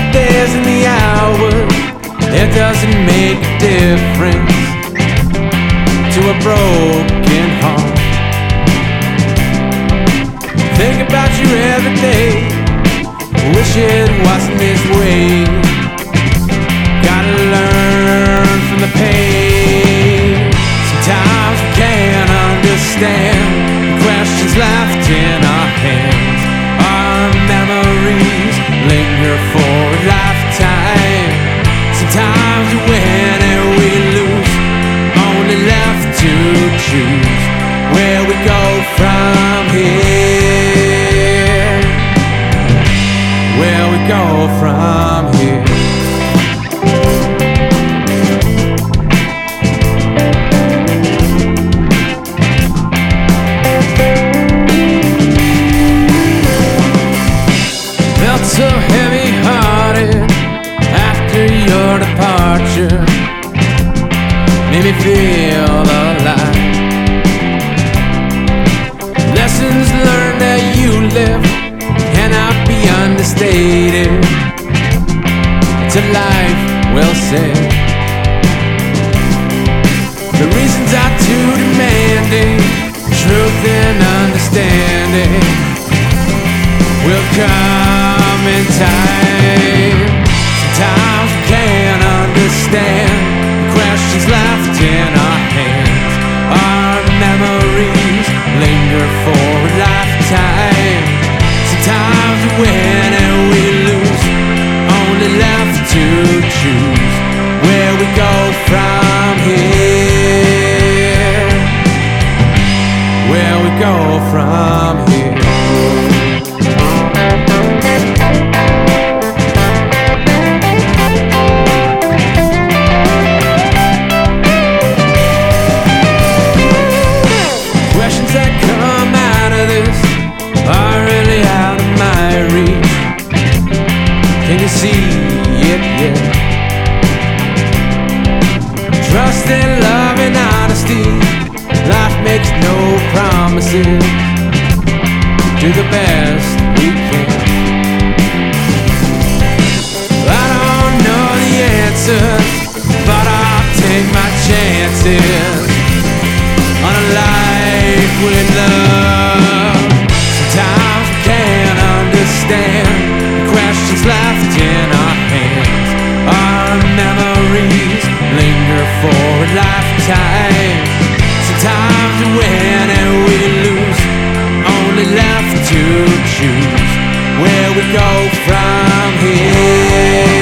days and the hours, it doesn't make a difference to a broken heart. Think about you every day, wish it wasn't this way. Gotta learn from the pain. Sometimes we can't understand the questions left in our hands. Our memories linger for a lifetime. Sometimes we win and we lose, only left to choose where we go from here. Where we go from here. Felt so heavy-hearted after your departure, made me feel alive. Lessons learned that you left cannot be understated. It's a life well saved. The reasons are too demanding, truth and understanding will come in time. Sometimes we can't understand the questions left in our hands. Our memories linger for a lifetime. Sometimes we win and we lose, only left to choose where we go from here. Where we go from here. Questions that come out of this are really out of my reach. Can you see it yet? Trust and love and honesty, life makes no promises. Do the best we can. I don't know the answers, but I'll take my chances on a life with love. Sometimes we can't understand the questions left in our hands. Our memories linger for a lifetime. Sometimes we win and we lose, only left to choose where we go from here.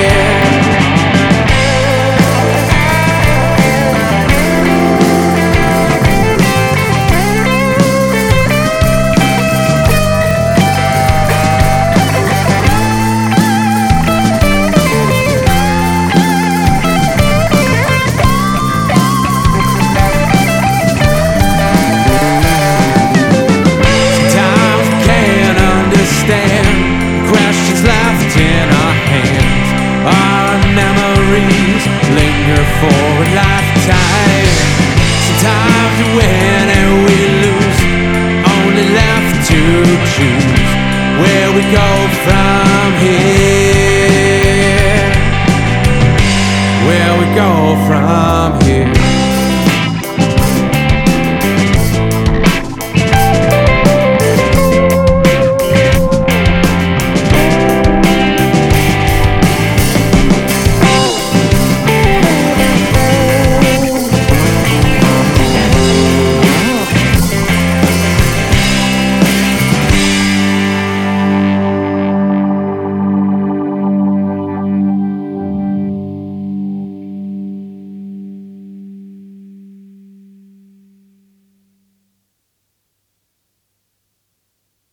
Linger for a lifetime. Sometimes we win and we lose, only left to choose where we go from here.